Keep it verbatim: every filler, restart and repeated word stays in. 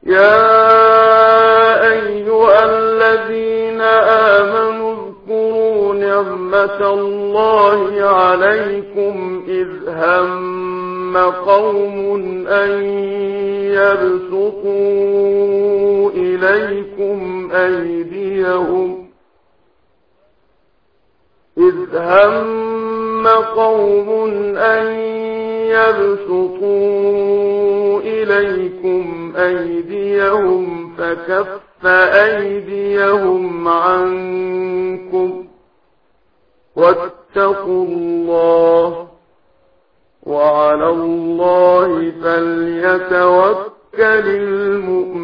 يا أيها الذين آمنوا اذكروا نعمة الله عليكم إذ هم قوم أن يبسطوا إليكم أيديهم إذ هم قوم أن يبسطوا إليكم أيديهم فكف أيديهم عنكم واتقوا الله وعلى الله فليتوكل المؤمنون.